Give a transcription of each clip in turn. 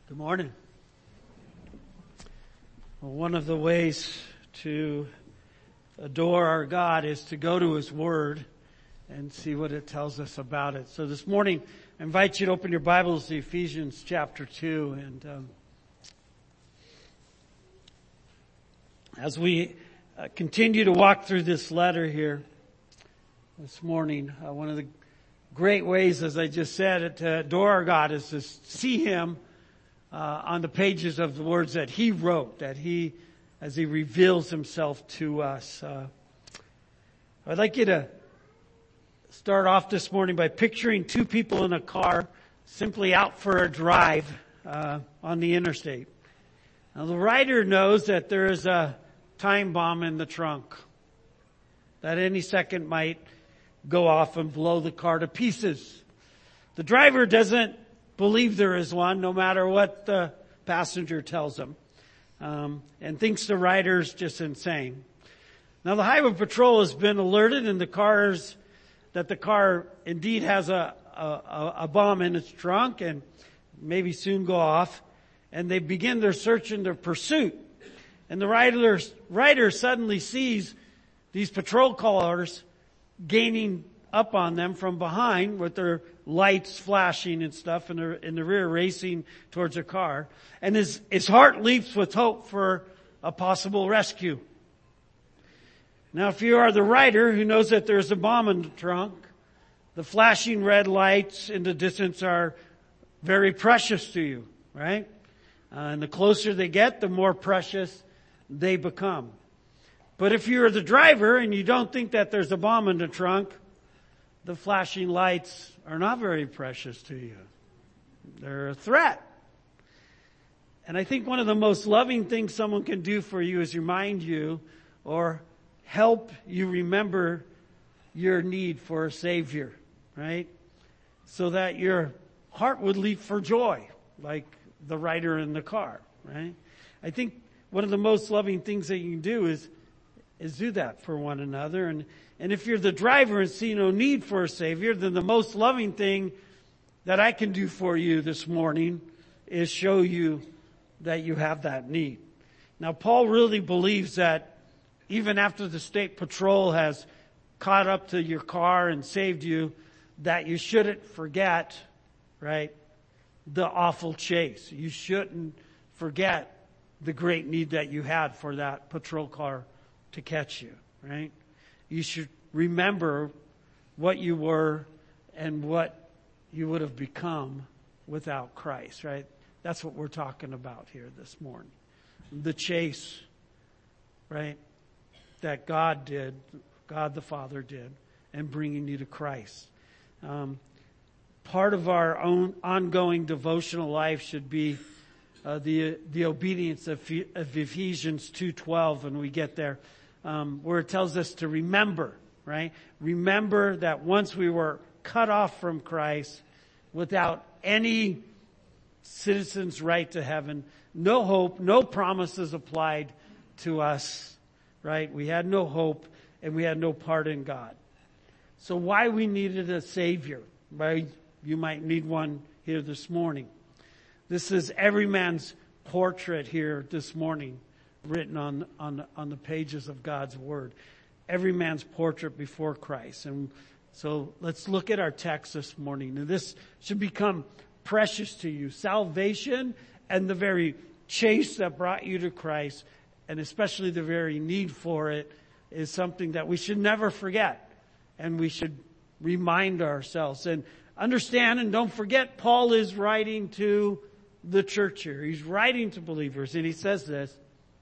Good morning. Well, one of the ways to adore our God is to go to His Word and see what it tells us about it. So this morning, I invite you to open your Bibles to Ephesians chapter 2. And as we continue to walk through this letter here this morning, one of the great ways, as I just said, to adore our God is to see Him on the pages of the words that He wrote, as He reveals Himself to us. I'd like you to start off this morning by picturing two people in a car simply out for a drive on the interstate. Now, the writer knows that there is a time bomb in the trunk that any second might go off and blow the car to pieces. The driver doesn't believe there is one, no matter what the passenger tells him, and thinks the writer's just insane. Now, the Highway Patrol has been alerted, and the car indeed has a bomb in its trunk, and maybe soon go off. And they begin their search and their pursuit. And the writer suddenly sees these patrol cars gaining up on them from behind with their lights flashing and stuff in the rear, racing towards a car. And his heart leaps with hope for a possible rescue. Now, if you are the writer who knows that there's a bomb in the trunk, the flashing red lights in the distance are very precious to you, right? And the closer they get, the more precious they become. But if you're the driver and you don't think that there's a bomb in the trunk, the flashing lights are not very precious to you. They're a threat. And I think one of the most loving things someone can do for you is remind you or help you remember your need for a Savior, right? So that your heart would leap for joy, like the writer in the car, right? I think one of the most loving things that you can do is do that for one another. And if you're the driver and see no need for a Savior, then the most loving thing that I can do for you this morning is show you that you have that need. Now, Paul really believes that even after the state patrol has caught up to your car and saved you, that you shouldn't forget, right, the awful chase. You shouldn't forget the great need that you had for that patrol car to catch you, right? You should remember what you were and what you would have become without Christ, right? That's what we're talking about here this morning. The chase, right, that God did, God the Father did, and bringing you to Christ. Part of our own ongoing devotional life should be the obedience of Ephesians 2:12 when we get there. Where it tells us to remember, right? Remember that once we were cut off from Christ, without any citizen's right to heaven, no hope, no promises applied to us, right? We had no hope and we had no part in God. So why we needed a Savior, right? You might need one here this morning. This is every man's portrait here this morning, written on the pages of God's Word. Every man's portrait before Christ. And so let's look at our text this morning. And this should become precious to you. Salvation and the very chase that brought you to Christ, and especially the very need for it, is something that we should never forget. And we should remind ourselves. And understand and don't forget, Paul is writing to the church here. He's writing to believers. And he says this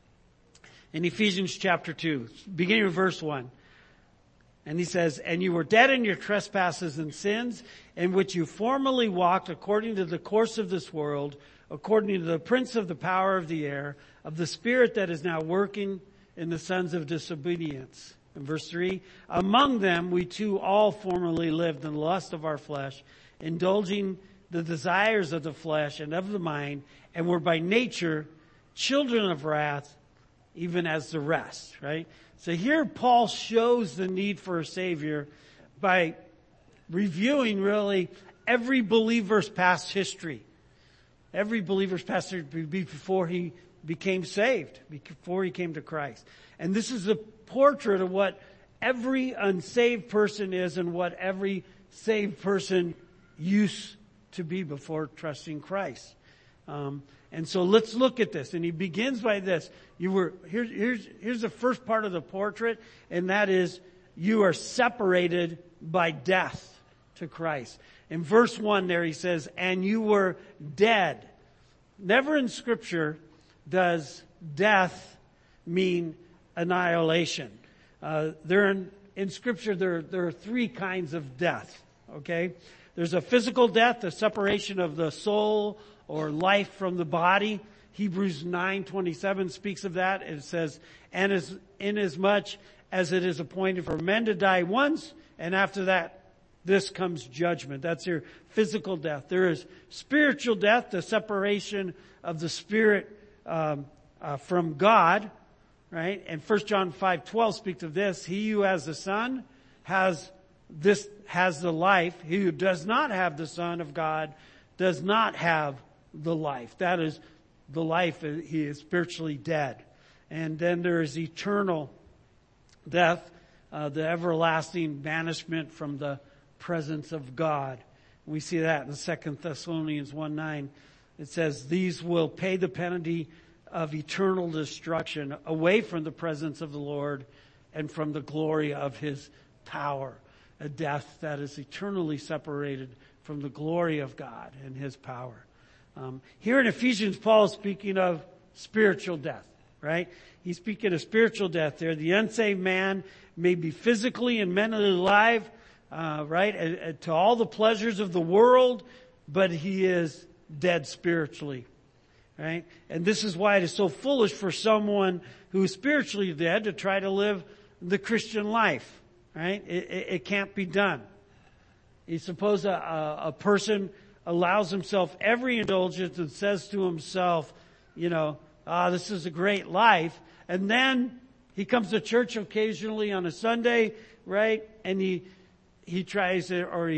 in Ephesians chapter 2, beginning with verse 1. And he says, "And you were dead in your trespasses and sins, in which you formerly walked according to the course of this world, according to the prince of the power of the air, of the spirit that is now working in the sons of disobedience." In verse 3, "Among them we too all formerly lived in the lust of our flesh, indulging the desires of the flesh and of the mind, and were by nature children of wrath, even as the rest," right? So here Paul shows the need for a Savior by reviewing really every believer's past history. Every believer's past before he became saved, before he came to Christ. And this is a portrait of what every unsaved person is and what every saved person used to be before trusting Christ. And so let's look at this. And he begins by this. Here's the first part of the portrait, and that is you are separated by death to Christ. In verse 1 there he says, and you were dead. Never in Scripture does death mean annihilation. In Scripture there are three kinds of death. Okay? There's a physical death, the separation of the soul or life from the body. Hebrews 9:27 speaks of that. It says, and inasmuch as it is appointed for men to die once, and after that, this comes judgment. That's your physical death. There is spiritual death, the separation of the spirit from God, right? And 1 John 5:12 speaks of this. He who has the Son has the life. He who does not have the Son of God does not have the life. That is the life. He is spiritually dead. And then there is eternal death, the everlasting banishment from the presence of God. We see that in 2 Thessalonians 1:9. It says, these will pay the penalty of eternal destruction away from the presence of the Lord and from the glory of His power. A death that is eternally separated from the glory of God and His power. Here in Ephesians, Paul is speaking of spiritual death, right? He's speaking of spiritual death there. The unsaved man may be physically and mentally alive, right, to all the pleasures of the world, but he is dead spiritually, right? And this is why it is so foolish for someone who is spiritually dead to try to live the Christian life, right? It can't be done. You suppose a person allows himself every indulgence and says to himself, this is a great life. And then he comes to church occasionally on a Sunday, right? And he tries to, or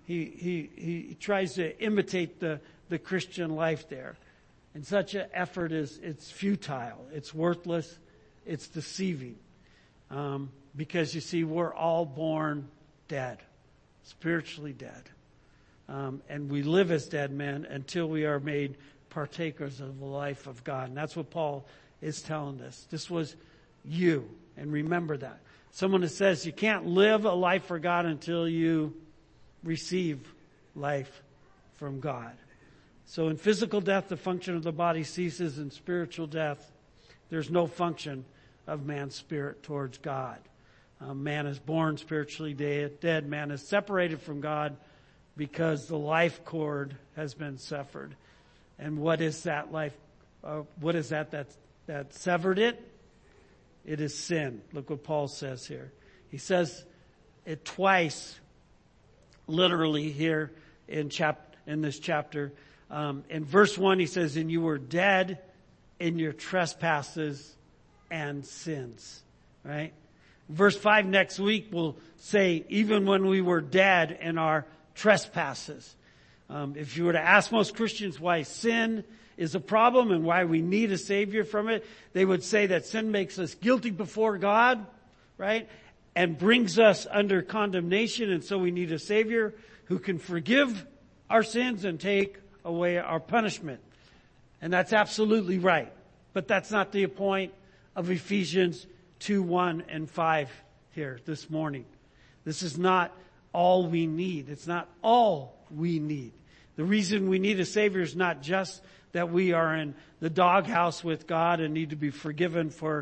he tries to imitate the Christian life there. And such an effort it's futile. It's worthless. It's deceiving. Because you see, we're all born dead, spiritually dead. And we live as dead men until we are made partakers of the life of God. And that's what Paul is telling us. This was you. And remember that. Someone that says you can't live a life for God until you receive life from God. So in physical death, the function of the body ceases. In spiritual death, there's no function of man's spirit towards God. Man is born spiritually dead. Man is separated from God because the life cord has been severed. And what is that life? What is that severed it? It is sin. Look what Paul says here. He says it twice, literally here in this chapter. In verse 1, he says, and you were dead in your trespasses and sins. Right? Verse 5 next week will say, even when we were dead in our trespasses. If you were to ask most Christians why sin is a problem and why we need a Savior from it, they would say that sin makes us guilty before God, right? And brings us under condemnation, and so we need a Savior who can forgive our sins and take away our punishment. And that's absolutely right. But that's not the point of Ephesians 2:1 and 5 here this morning. This is not all we need. It's not all we need. The reason we need a Savior is not just that we are in the doghouse with God and need to be forgiven for,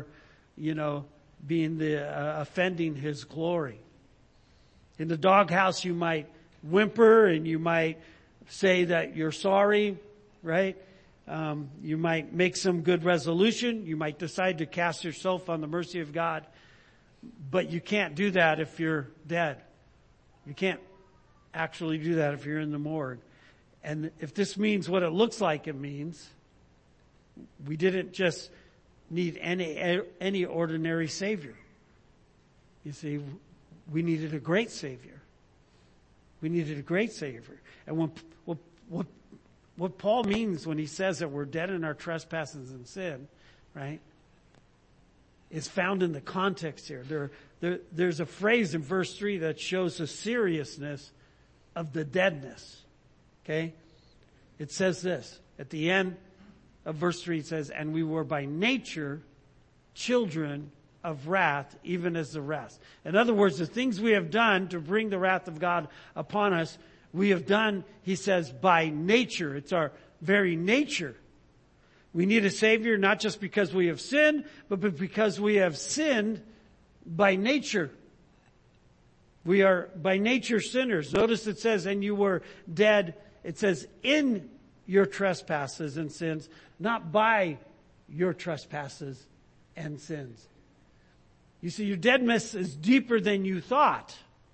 being offending His glory. In the doghouse, you might whimper and you might say that you're sorry, right? You might make some good resolution. You might decide to cast yourself on the mercy of God. But you can't do that if you're dead. You can't actually do that if you're in the morgue. And if this means what it looks like it means, we didn't just need any ordinary Savior. You see, we needed a great Savior. We needed a great Savior. And what Paul means when he says that we're dead in our trespasses and sin, right, is found in the context here. There's a phrase in verse 3 that shows the seriousness of the deadness. Okay? It says this. At the end of verse 3 it says, and we were by nature children of wrath, even as the rest. In other words, the things we have done to bring the wrath of God upon us, we have done, he says, by nature. It's our very nature. We need a Savior not just because we have sinned, but because we have sinned by nature. We are by nature sinners. Notice it says, and you were dead. It says, in your trespasses and sins, not by your trespasses and sins. You see, your deadness is deeper than you thought.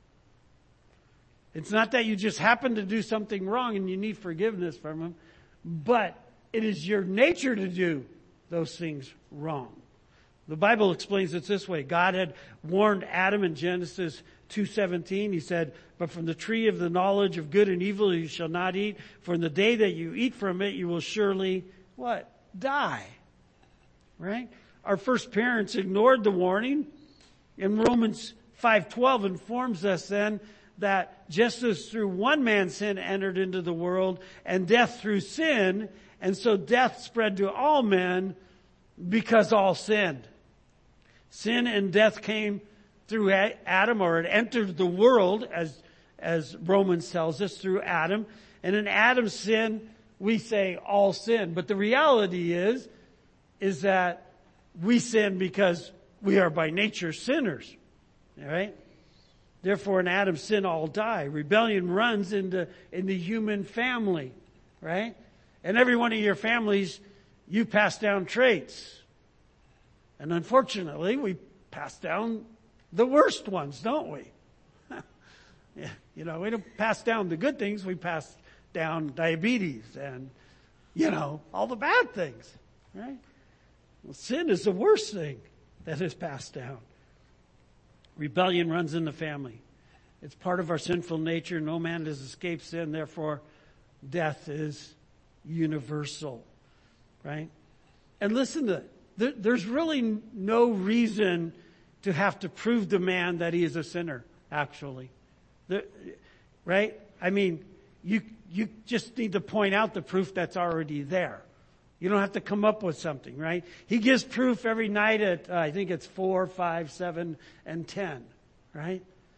It's not that you just happen to do something wrong and you need forgiveness from Him, but it is your nature to do those things wrong. The Bible explains it this way. God had warned Adam in Genesis 2:17. He said, but from the tree of the knowledge of good and evil you shall not eat, for in the day that you eat from it you will surely, what? Die. Right? Our first parents ignored the warning. In Romans 5:12 informs us then that just as through one man's sin entered into the world, and death through sin, and so death spread to all men because all sinned. Sin and death came through Adam, or it entered the world, as Romans tells us, through Adam. And in Adam's sin, we say all sin. But the reality is that we sin because we are by nature sinners. All right? Therefore, in Adam's sin, all die. Rebellion runs in the human family, right? And every one of your families, you pass down traits. And unfortunately, we pass down the worst ones, don't we? Yeah, you know, we don't pass down the good things. We pass down diabetes and, you know, all the bad things, right? Well, sin is the worst thing that is passed down. Rebellion runs in the family. It's part of our sinful nature. No man has escaped sin. Therefore, death is universal, right? And listen to it. There's really no reason to have to prove to man that he is a sinner, actually. Right? I mean, you just need to point out the proof that's already there. You don't have to come up with something, right? He gives proof every night at, I think it's 4, 5, 7, and 10, right?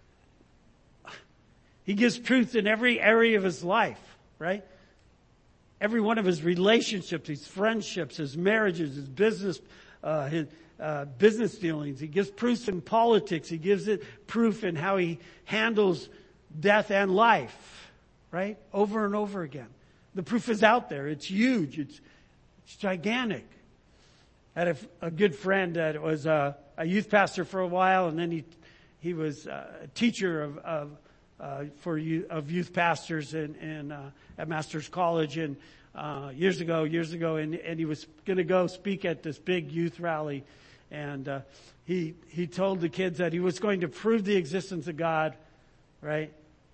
He gives proof in every area of his life, right? Every one of his relationships, his friendships, his marriages, his business dealings. He gives proofs in politics. He gives it proof in how he handles death and life, right? Over and over again. The proof is out there. It's huge. It's gigantic. I had a good friend that was a youth pastor for a while, and then he was a teacher of youth pastors at Master's College, and years ago, and he was going to go speak at this big youth rally, and he told the kids that he was going to prove the existence of God, right,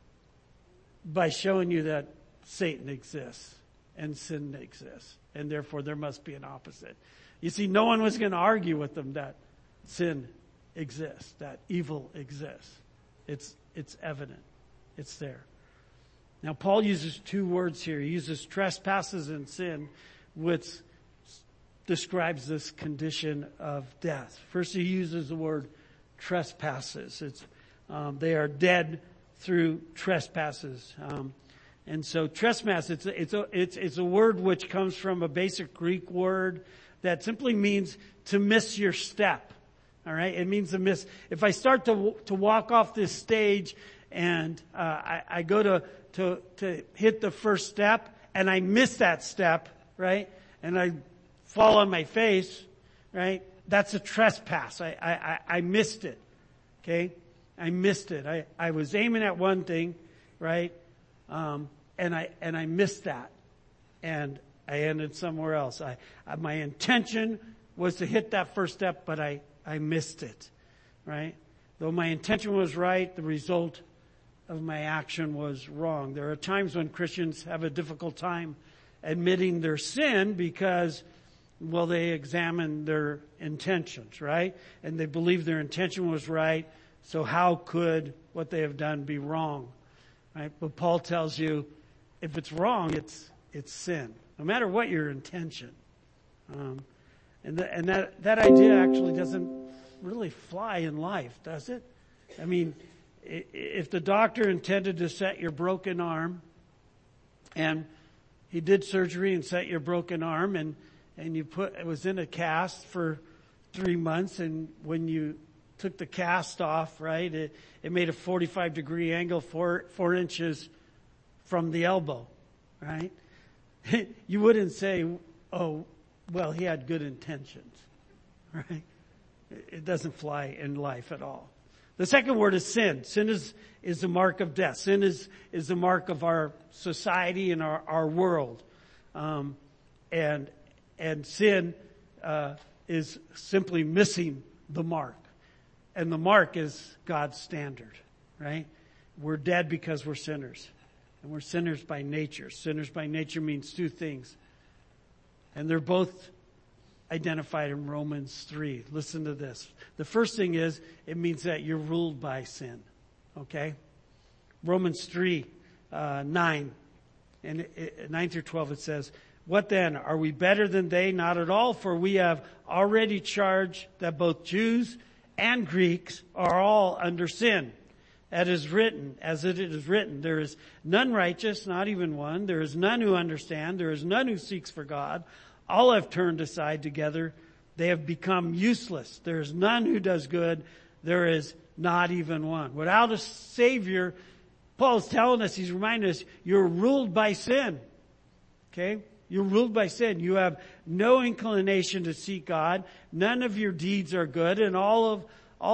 by showing you that Satan exists and sin exists, and therefore there must be an opposite. You see, no one was going to argue with them that sin exists, that evil exists. It's evident. It's there. Now, Paul uses two words here. He uses trespasses and sin, which describes this condition of death. First, he uses the word trespasses. They are dead through trespasses. And so trespass, it's a word which comes from a basic Greek word that simply means to miss your step. All right? It means to miss. If I start to walk off this stage and I go to hit the first step and I miss that step, right? And I fall on my face, right? That's a trespass. I missed it. Okay? I missed it. I was aiming at one thing, right? And I missed that. And I ended somewhere else. My intention was to hit that first step, but I missed it, right? Though my intention was right, the result of my action was wrong. There are times when Christians have a difficult time admitting their sin because, well, they examined their intentions, right? And they believed their intention was right. So how could what they have done be wrong? Right? But Paul tells you, if it's wrong, it's sin, no matter what your intention. And that idea actually doesn't really fly in life, does it? I mean, if the doctor intended to set your broken arm, and he did surgery and set your broken arm, and it was in a cast for 3 months, and when you took the cast off, right, it made a 45-degree angle 4 inches from the elbow, right? You wouldn't say, oh, well, he had good intentions, right? It doesn't fly in life at all. The second word is sin. Sin is the mark of death. Sin is the mark of our society and our world. And sin is simply missing the mark. And the mark is God's standard, right? We're dead because we're sinners. And we're sinners by nature. Sinners by nature means two things. And they're both identified in Romans 3. Listen to this. The first thing is, it means that you're ruled by sin. Okay? Romans 3, 9. And 9 through 12 it says, what then? Are we better than they? Not at all, for we have already charged that both Jews and Greeks are all under sin. As it is written, there is none righteous, not even one. There is none who understand. There is none who seeks for God. All have turned aside together. They have become useless. There is none who does good. There is not even one. Without a Savior, Paul's telling us, he's reminding us, you're ruled by sin. Okay? You're ruled by sin. You have no inclination to seek God. None of your deeds are good, and all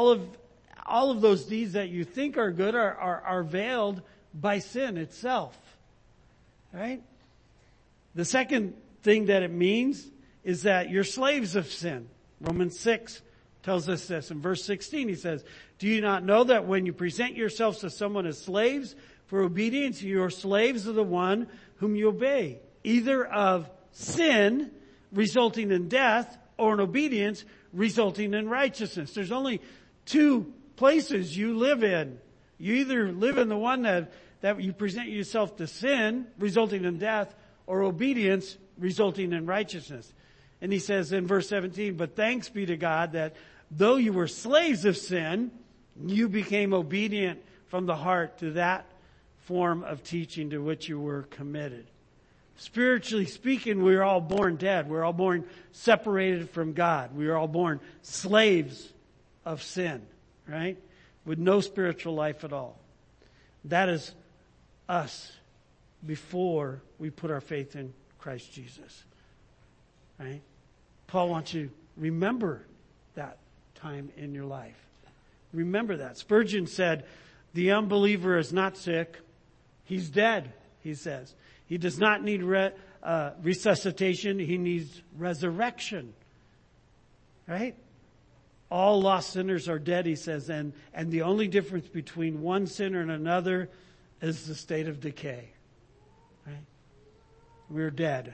of those deeds that you think are good are veiled by sin itself. Right? The second thing that it means is that you're slaves of sin. Romans 6 tells us this. In verse 16 he says, do you not know that when you present yourselves to someone as slaves for obedience, your slaves are the one whom you obey, either of sin resulting in death or in obedience resulting in righteousness. There's only two places you live in. You either live in the one that you present yourself to sin resulting in death, or obedience resulting in righteousness. And he says in verse 17, but thanks be to God that though you were slaves of sin, you became obedient from the heart to that form of teaching to which you were committed. Spiritually speaking, we are all born dead. We're all born separated from God. We are all born slaves of sin, right? With no spiritual life at all. That is us before we put our faith in Christ Jesus. Right? Paul wants you to remember that time in your life. Remember that. Spurgeon said, the unbeliever is not sick. He's dead, he says. He does not need resuscitation. He needs resurrection. Right? All lost sinners are dead, he says, and the only difference between one sinner and another is the state of decay. Right? We're dead.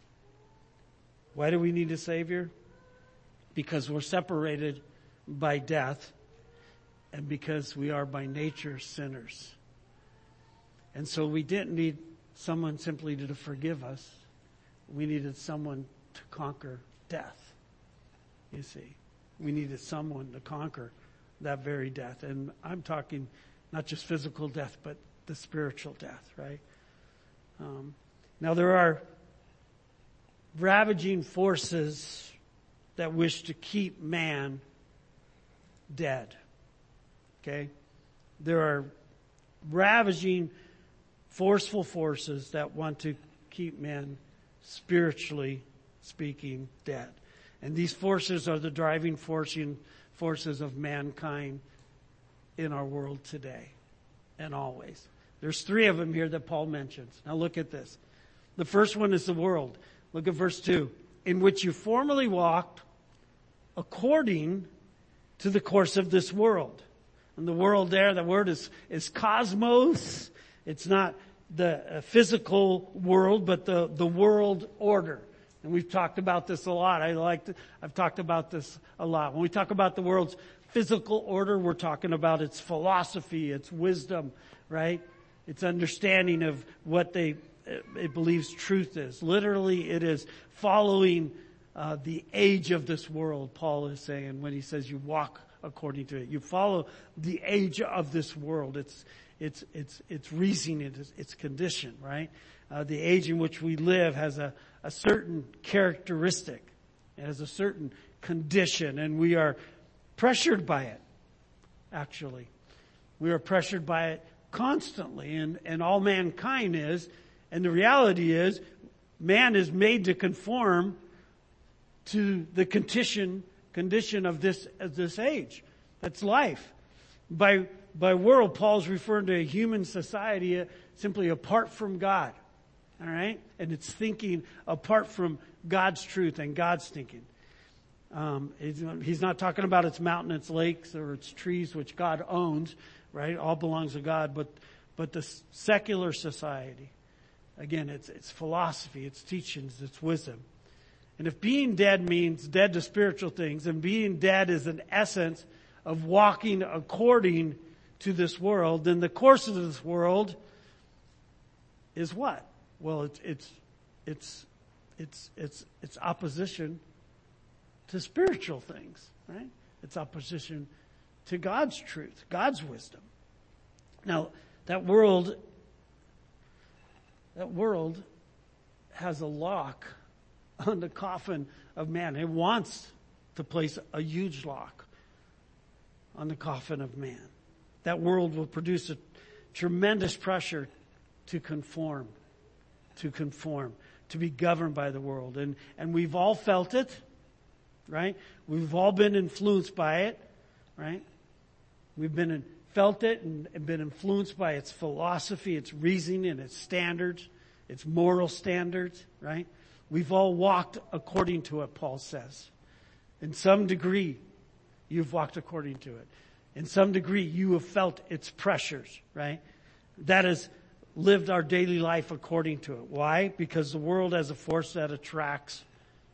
Why do we need a Savior? Because we're separated by death and because we are by nature sinners. And so we didn't need someone simply to forgive us. We needed someone to conquer death. You see, we needed someone to conquer that very death. And I'm talking not just physical death, but the spiritual death, right? Now there are ravaging forces that wish to keep man dead. Okay? There are ravaging, forceful forces that want to keep men, spiritually speaking, dead. And these forces are the driving forces of mankind in our world today and always. There's 3 of them here that Paul mentions. Now look at this. The first one is the world. Look at verse 2. In which you formerly walked according to the course of this world. And the world there, the word is cosmos. It's not the physical world, but the world order. And we've talked about this a lot. I've talked about this a lot. When we talk about the world's physical order, we're talking about its philosophy, its wisdom, right? Its understanding of what it believes truth is. Literally, it is following the age of this world, Paul is saying, when he says you walk according to it. You follow the age of this world. It's reasoning, its condition, right? The age in which we live has a certain characteristic. It has a certain condition, and we are pressured by it, actually. We are pressured by it constantly, and all mankind is. And the reality is, man is made to conform to the condition of this age. That's life. By world, Paul's referring to a human society simply apart from God. All right? And it's thinking apart from God's truth and God's thinking. He's not talking about its mountain, its lakes, or its trees, which God owns, right? All belongs to God. But the secular society, again, it's philosophy, it's teachings, it's wisdom. And if being dead means dead to spiritual things, and being dead is an essence of walking according to this world, then the course of this world is what? Well, it's opposition to spiritual things, right? It's opposition to God's truth, God's wisdom. Now, that world has a lock on the coffin of man. It wants to place a huge lock on the coffin of man. That world will produce a tremendous pressure to conform, to be governed by the world. And we've all felt it, right? We've all been influenced by it, right? We've felt it and been influenced by its philosophy, its reasoning, and its standards, its moral standards, right? We've all walked according to it, Paul says. In some degree, you've walked according to it. In some degree, you have felt its pressures, right? That has lived our daily life according to it. Why? Because the world has a force that attracts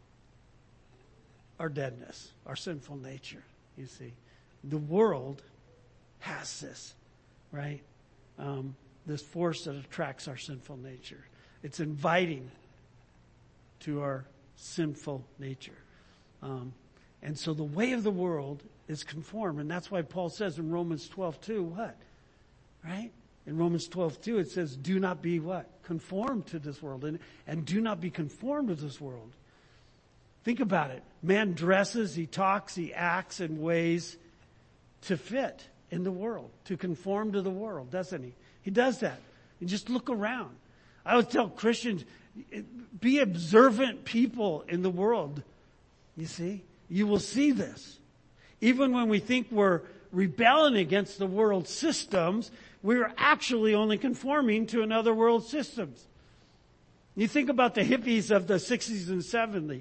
our deadness, our sinful nature, you see. The world has this, right? This force that attracts our sinful nature. It's inviting to our sinful nature. And so the way of the world is conform. And that's why Paul says in Romans 12:2, what? Right? In Romans 12:2 it says, do not be what? Conformed to this world. And do not be conformed to this world. Think about it. Man dresses, he talks, he acts in ways to fit in the world, to conform to the world, doesn't he? He does that. You just look around. I would tell Christians, be observant people in the world. You see? You will see this. Even when we think we're rebelling against the world systems, we're actually only conforming to another world systems. You think about the hippies of the 60s and 70s.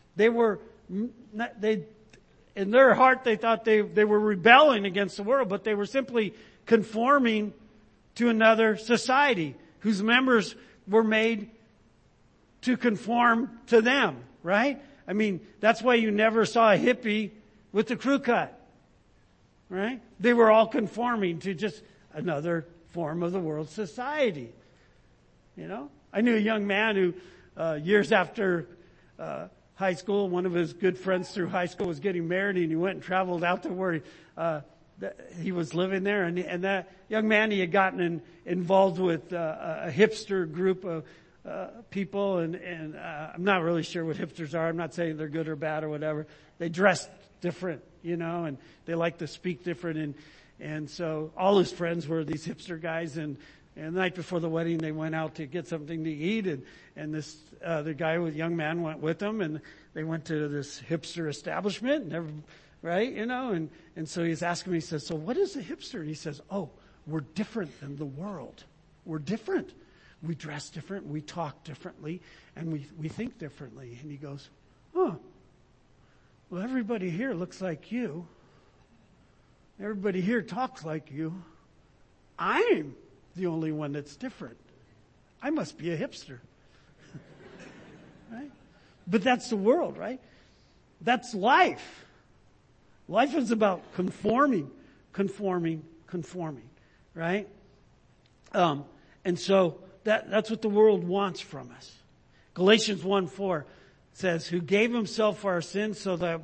In their heart, they thought they were rebelling against the world, but they were simply conforming to another society whose members were made to conform to them, right? I mean, that's why you never saw a hippie with the crew cut, right? They were all conforming to just another form of the world society, you know? I knew a young man who, years after high school, one of his good friends through high school was getting married, and he went and traveled out to where he was living there. And that young man, he had gotten involved with a hipster group of people, and I'm not really sure what hipsters are. I'm not saying they're good or bad or whatever. They dress different, you know, and they like to speak different. And so all his friends were these hipster guys, and the night before the wedding, they went out to get something to eat, and this the guy with young man went with them, and they went to this hipster establishment, right? You know, and so he's asking me, he says, so what is a hipster? And he says, oh, we're different than the world. We're different. We dress different, we talk differently, and we think differently. And he goes, oh, well, everybody here looks like you. Everybody here talks like you. I'm the only one that's different. I must be a hipster. Right? But that's the world, right? That's life. Life is about conforming, right? And so that's what the world wants from us. Galatians 1:4 says, who gave himself for our sins so that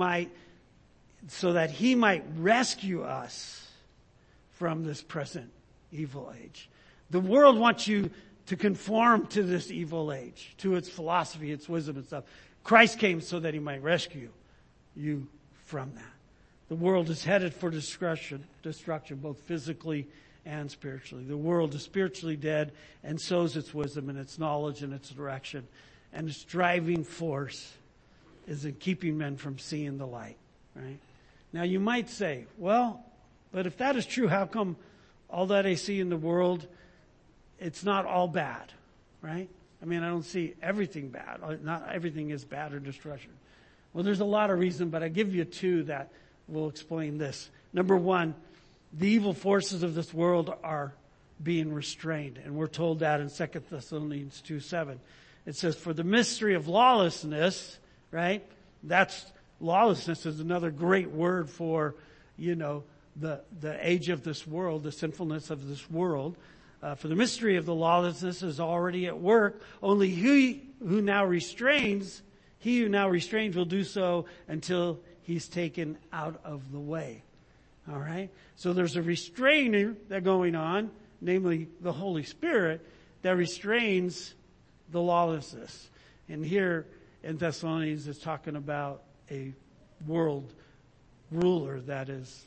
he might rescue us from this present evil age. The world wants you to conform to this evil age, to its philosophy, its wisdom and stuff. Christ came so that he might rescue you from that. The world is headed for destruction, both physically and spiritually. The world is spiritually dead, and so is its wisdom and its knowledge and its direction. And its driving force is in keeping men from seeing the light, right? Now you might say, well, but if that is true, how come all that I see in the world, it's not all bad, right? I mean, I don't see everything bad. Not everything is bad or destruction. Well, there's a lot of reasons, but I give you two that will explain this. Number one, the evil forces of this world are being restrained. And we're told that in 2 Thessalonians 2:7. It says, for the mystery of lawlessness, right? Lawlessness is another great word for, the age of this world, the sinfulness of this world. For the mystery of the lawlessness is already at work. Only he who now restrains will do so until he's taken out of the way. All right? So there's a restrainer that's going on, namely the Holy Spirit, that restrains the lawlessness. And here in Thessalonians it's talking about a world ruler that is,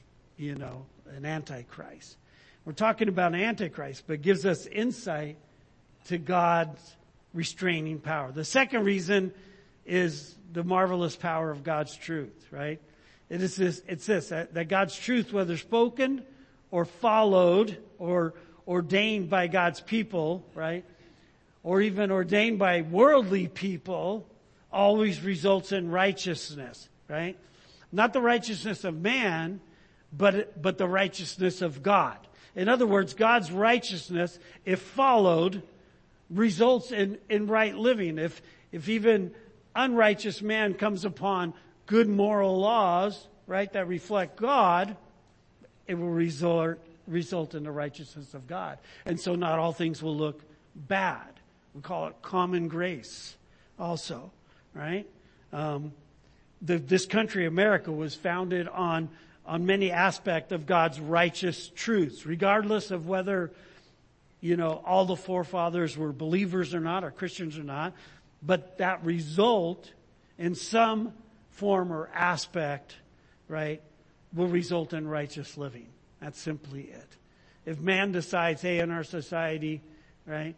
an antichrist. We're talking about an antichrist, but it gives us insight to God's restraining power. The second reason is the marvelous power of God's truth, right? It's this, that God's truth, whether spoken or followed or ordained by God's people, right? Or even ordained by worldly people, always results in righteousness, right? Not the righteousness of man, but the righteousness of God. In other words, God's righteousness, if followed, results in right living. If even unrighteous man comes upon good moral laws, right, that reflect God, it will result in the righteousness of God. And so not all things will look bad. We call it common grace also, right? This country, America, was founded on many aspects of God's righteous truths, regardless of whether, all the forefathers were believers or not, or Christians or not. But that result in some form or aspect, right, will result in righteous living. That's simply it. If man decides, hey, in our society, right,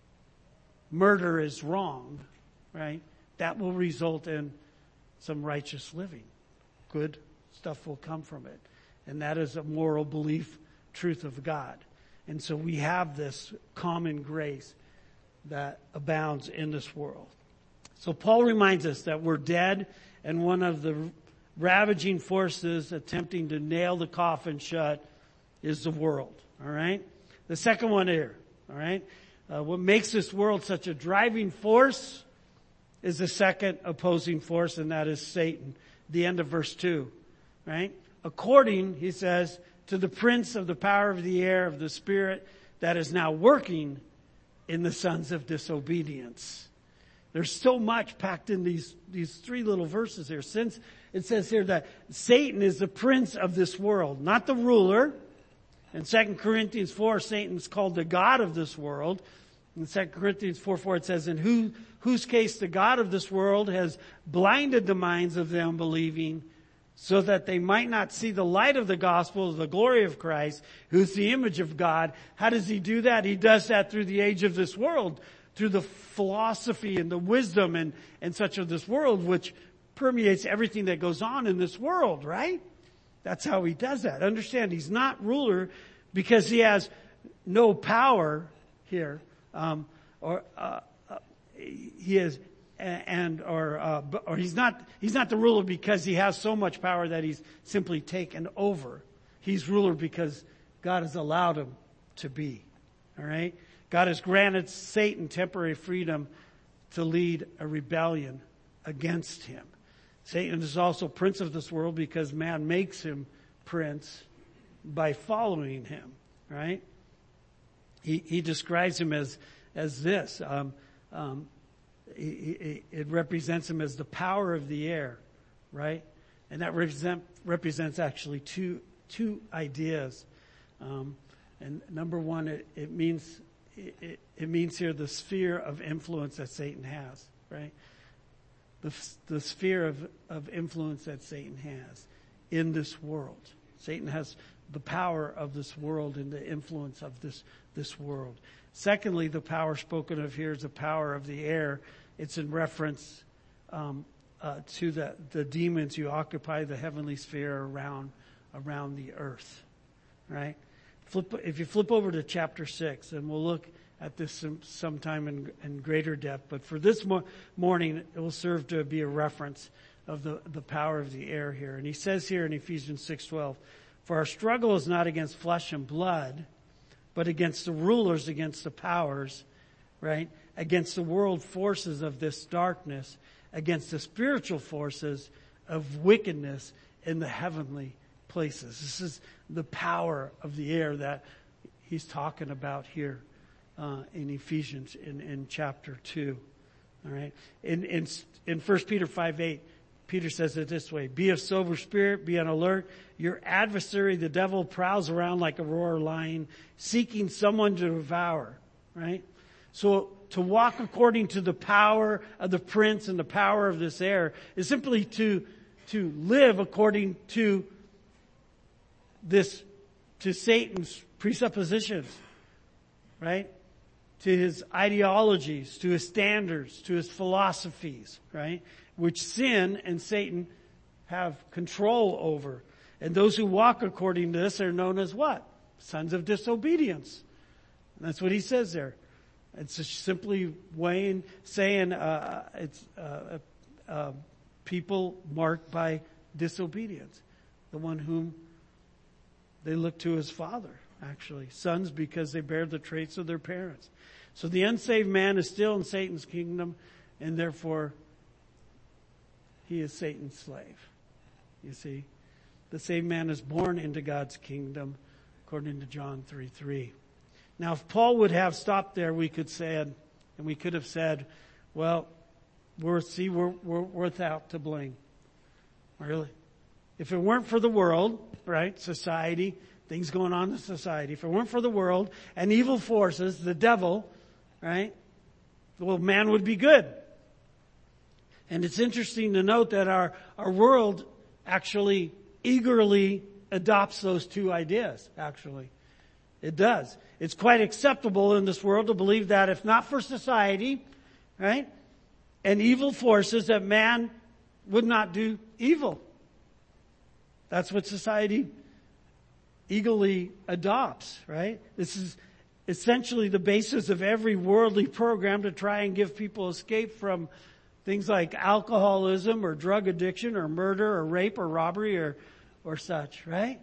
murder is wrong, right, that will result in some righteous living. Good stuff will come from it. And that is a moral belief, truth of God. And so we have this common grace that abounds in this world. So Paul reminds us that we're dead, and one of the ravaging forces attempting to nail the coffin shut is the world. All right? The second one here. All right? What makes this world such a driving force is the second opposing force, and that is Satan. The end of verse 2. Right? According, he says, to the prince of the power of the air, of the spirit that is now working in the sons of disobedience. There's so much packed in these three little verses here. Since it says here that Satan is the prince of this world, not the ruler. In 2 Corinthians 4, Satan's called the god of this world. In 2 Corinthians 4:4, it says, in whose case the god of this world has blinded the minds of them believing, so that they might not see the light of the gospel of the glory of Christ, who's the image of God. How does he do that? He does that through the age of this world, through the philosophy and the wisdom and such of this world, which permeates everything that goes on in this world, right? That's how he does that. Understand, he's not ruler because he has no power here, he is, or he's not the ruler because he has so much power that he's simply taken over. He's ruler because God has allowed him to be. All right? God has granted Satan temporary freedom to lead a rebellion against him. Satan is also prince of this world because man makes him prince by following him, right? He describes him as this. It represents him as the power of the air, right? And that represents actually two ideas. And number one, it means here the sphere of influence that Satan has, right? The sphere of influence that Satan has in this world. Satan has the power of this world and the influence of this world. Secondly, the power spoken of here is the power of the air. It's in reference to the demons who occupy the heavenly sphere around the earth, right? If you flip over to chapter 6, and we'll look at this sometime in greater depth, but for this morning, it will serve to be a reference of the power of the air here. And he says here in Ephesians 6:12, "For our struggle is not against flesh and blood, but against the rulers, against the powers," right? "Against the world forces of this darkness, against the spiritual forces of wickedness in the heavenly places." This is the power of the air that he's talking about here in Ephesians in chapter 2. All right. In 1 Peter 5:8, Peter says it this way: "Be of sober spirit, be on alert. Your adversary, the devil, prowls around like a roaring lion, seeking someone to devour." Right? So to walk according to the power of the prince and the power of this air is simply to live according to Satan's presuppositions, right? To his ideologies, to his standards, to his philosophies, right? Which sin and Satan have control over. And those who walk according to this are known as what? Sons of disobedience. And that's what he says there. It's just simply saying it's people marked by disobedience. The one whom they look to as father, actually. Sons because they bear the traits of their parents. So the unsaved man is still in Satan's kingdom, and therefore he is Satan's slave. You see? The saved man is born into God's kingdom, according to John 3:3. Now, if Paul would have stopped there, we could have said, well, we're without to blame. Really? If it weren't for the world, right, society, things going on in society, if it weren't for the world and evil forces, the devil, right, well, man would be good. And it's interesting to note that our world actually eagerly adopts those two ideas, actually. It does. It's quite acceptable in this world to believe that if not for society, right, and evil forces, that man would not do evil. That's what society eagerly adopts, right? This is essentially the basis of every worldly program to try and give people escape from things like alcoholism or drug addiction or murder or rape or robbery or such, right?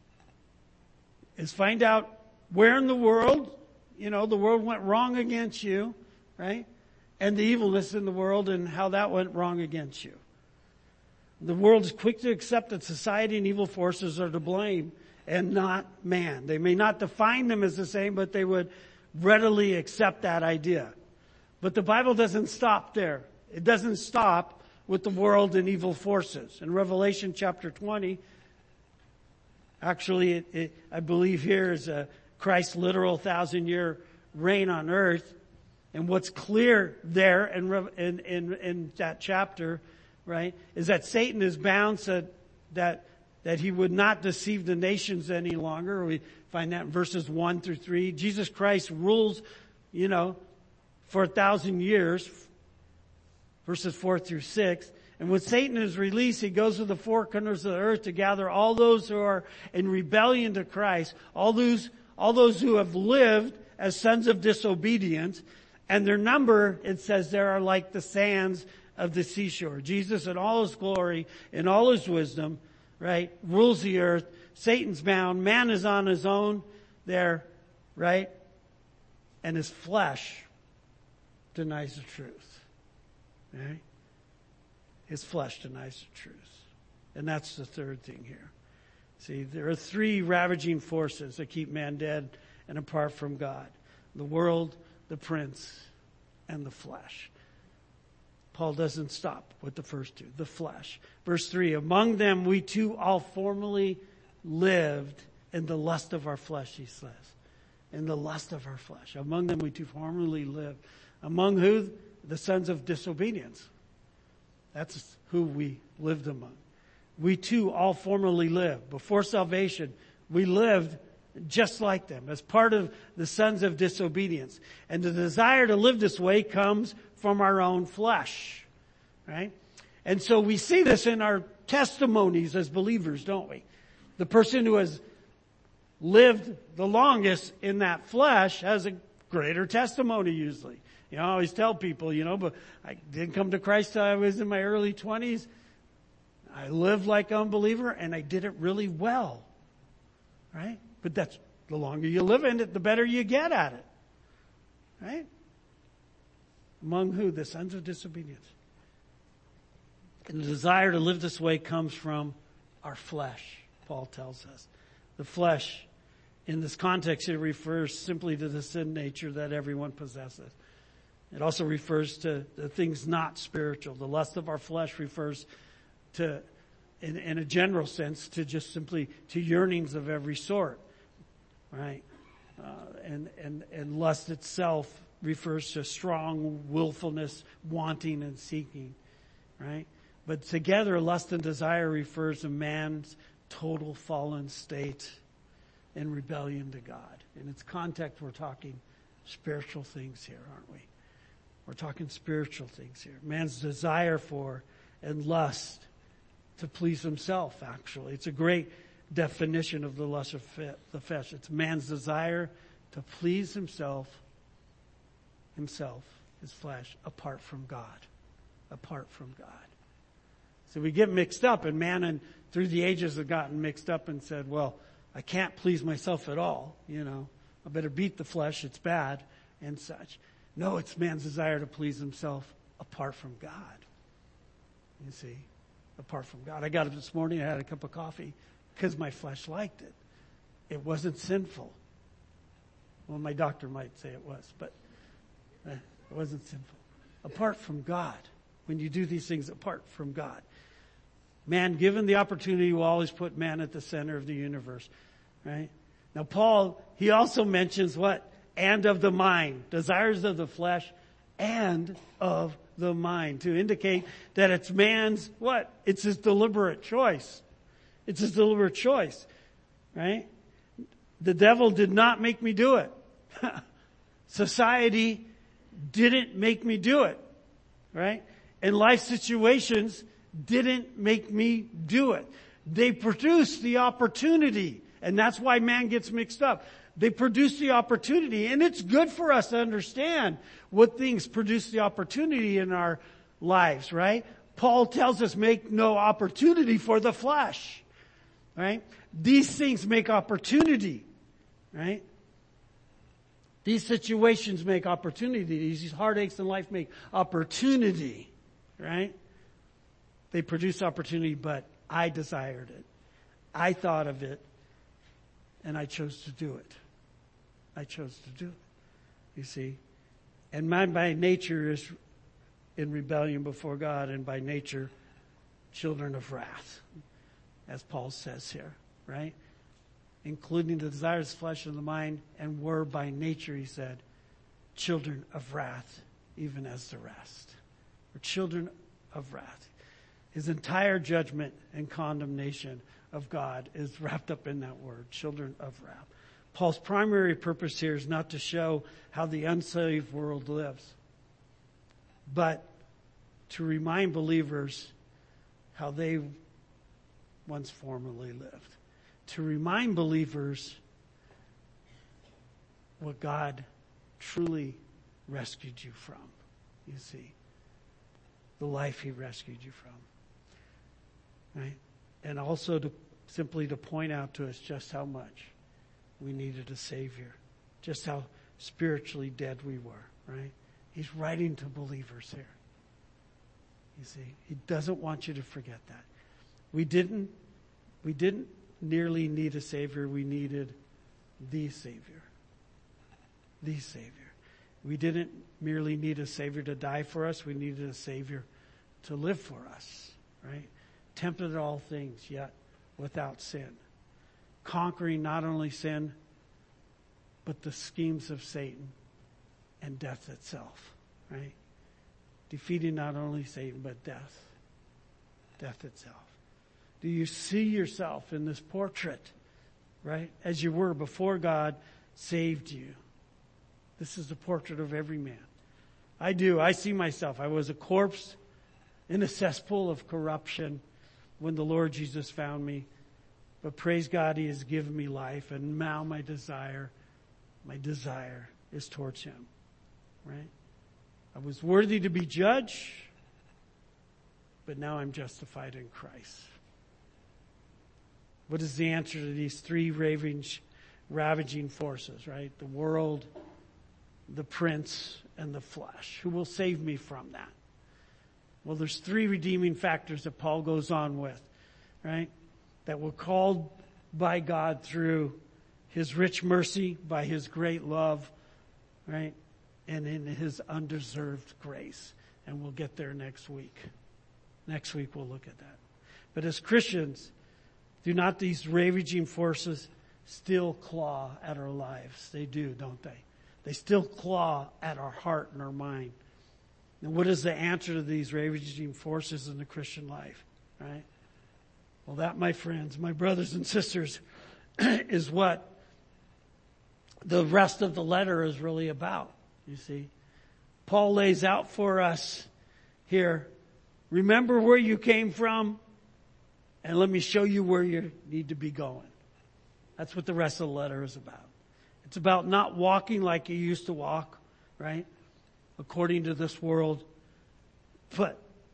Is find out where in the world, the world went wrong against you, right? And the evilness in the world and how that went wrong against you. The world is quick to accept that society and evil forces are to blame and not man. They may not define them as the same, but they would readily accept that idea. But the Bible doesn't stop there. It doesn't stop with the world and evil forces. In Revelation chapter 20, actually, I believe here is Christ's literal 1,000-year reign on earth. And what's clear there in that chapter, right, is that Satan is bound so that he would not deceive the nations any longer. We find that in verses 1 through 3. Jesus Christ rules, for 1,000 years, verses 4 through 6. And when Satan is released, he goes to the four corners of the earth to gather all those who are in rebellion to Christ, all those who have lived as sons of disobedience. And their number, it says, there are like the sands of the seashore. Jesus in all his glory, in all his wisdom, right, rules the earth. Satan's bound. Man is on his own there, right? and his flesh denies the truth. Right? His flesh denies the truth. And that's the third thing here. See, there are three ravaging forces that keep man dead and apart from God. The world, the prince, and the flesh. Paul doesn't stop with the first two, the flesh. Verse 3, among them we too all formerly lived in the lust of our flesh, he says. In the lust of our flesh. Among them we too formerly lived. Among who? The sons of disobedience. That's who we lived among. We too all formerly lived. Before salvation, we lived just like them, as part of the sons of disobedience. And the desire to live this way comes from our own flesh. Right? And so we see this in our testimonies as believers, don't we? The person who has lived the longest in that flesh has a greater testimony usually. You know, I always tell people, but I didn't come to Christ till I was in my early 20s. I lived like an unbeliever and I did it really well. Right? But that's, the longer you live in it, the better you get at it. Right? Among who? The sons of disobedience. And the desire to live this way comes from our flesh, Paul tells us. The flesh, in this context, it refers simply to the sin nature that everyone possesses. It also refers to the things not spiritual. The lust of our flesh refers to, in a general sense, to just simply to yearnings of every sort, right? And lust itself refers to strong willfulness, wanting and seeking, right? But together, lust and desire refers to man's total fallen state in rebellion to God. In its context, we're talking spiritual things here, aren't we? We're talking spiritual things here. Man's desire for and lust to please himself, actually. It's a great definition of the lust of the flesh. It's man's desire to please himself, his flesh, apart from God. Apart from God. So we get mixed up, and man and through the ages have gotten mixed up and said, well, I can't please myself at all, I better beat the flesh, it's bad, and such. No, it's man's desire to please himself apart from God. You see, apart from God. I got up this morning, I had a cup of coffee because my flesh liked it. It wasn't sinful. Well, my doctor might say it was, but it wasn't sinful. Apart from God. When you do these things apart from God. Man, given the opportunity, will always put man at the center of the universe. Right? Now, Paul, he also mentions what? And of the mind. Desires of the flesh and of the mind. To indicate that it's man's, what? It's his deliberate choice. It's his deliberate choice. Right? The devil did not make me do it. Society didn't make me do it. Right? And life situations didn't make me do it. They produced the opportunity. And that's why man gets mixed up. They produce the opportunity. And it's good for us to understand what things produce the opportunity in our lives, right? Paul tells us make no opportunity for the flesh, right? These things make opportunity, right? These situations make opportunity. These heartaches in life make opportunity, right? They produce opportunity, but I desired it. I thought of it, and I chose to do it. I chose to do it, you see. And man by nature is in rebellion before God, and by nature, children of wrath, as Paul says here, right? Including the desires of the flesh and the mind, and were by nature, he said, children of wrath, even as the rest. We're children of wrath. His entire judgment and condemnation of God is wrapped up in that word, children of wrath. Paul's primary purpose here is not to show how the unsaved world lives, but to remind believers how they once formerly lived. To remind believers what God truly rescued you from, you see. The life he rescued you from. Right? And also to simply to point out to us just how much we needed a Savior. Just how spiritually dead we were, right? He's writing to believers here. You see, he doesn't want you to forget that. We didn't nearly need a Savior. We needed the Savior. The Savior. We didn't merely need a Savior to die for us. We needed a Savior to live for us, right? Tempted in all things, yet without sin. Conquering not only sin, but the schemes of Satan and death itself, right? Defeating not only Satan, but death. Death itself. Do you see yourself in this portrait, right? As you were before God saved you. This is the portrait of every man. I do. I see myself. I was a corpse in a cesspool of corruption when the Lord Jesus found me. But praise God, He has given me life. And now my desire is towards Him. Right? I was worthy to be judged, but now I'm justified in Christ. What is the answer to these three ravaging forces, right? The world, the prince, and the flesh. Who will save me from that? Well, there's three redeeming factors that Paul goes on with, right? That were called by God through His rich mercy, by His great love, right? And in His undeserved grace. And we'll get there next week. Next week we'll look at that. But as Christians, do not these ravaging forces still claw at our lives? They do, don't they? They still claw at our heart and our mind. And what is the answer to these ravaging forces in the Christian life? Right? Well, that, my friends, my brothers and sisters, is what the rest of the letter is really about. You see, Paul lays out for us here, remember where you came from, and let me show you where you need to be going. That's what the rest of the letter is about. It's about not walking like you used to walk, right? According to this world, but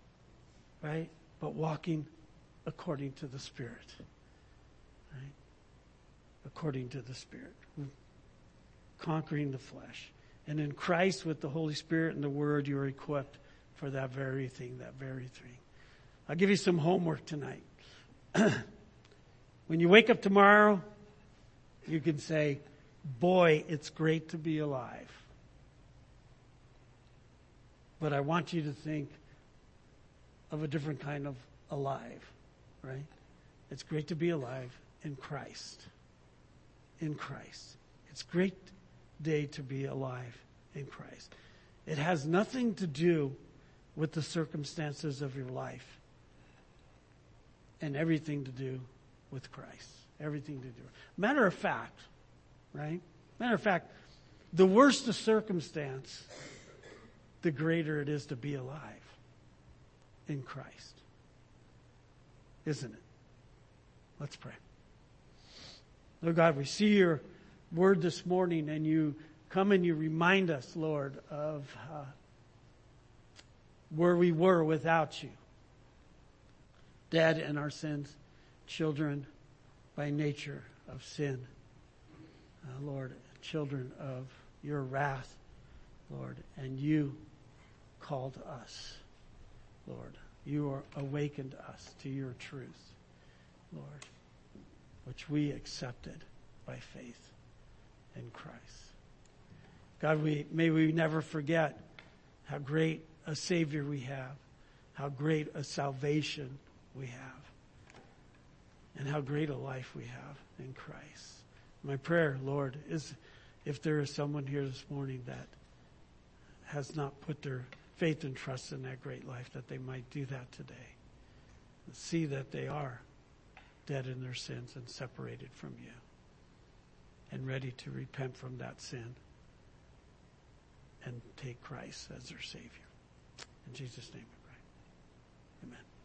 walking according to the Spirit, right? According to the Spirit. Conquering the flesh. And in Christ, with the Holy Spirit and the Word, you are equipped for that very thing. I'll give you some homework tonight. When you wake up tomorrow, you can say, boy, it's great to be alive. But I want you to think of a different kind of alive, right? It's great to be alive in Christ. In Christ. It's a great day to be alive in Christ. It has nothing to do with the circumstances of your life and everything to do with Christ. Everything to do. Matter of fact, right? Matter of fact, the worse the circumstance, the greater it is to be alive in Christ. Isn't it? Let's pray. Lord God, we see your word this morning, and you come and you remind us, Lord, of where we were without you. Dead in our sins, children by nature of sin. Lord, children of your wrath, Lord, and you called us, Lord. You awakened us to your truth, Lord, which we accepted by faith in Christ. God, may we never forget how great a Savior we have, how great a salvation we have, and how great a life we have in Christ. My prayer, Lord, is if there is someone here this morning that has not put their faith and trust in that great life, that they might do that today. See that they are dead in their sins and separated from you and ready to repent from that sin and take Christ as their Savior. In Jesus' name we pray. Amen.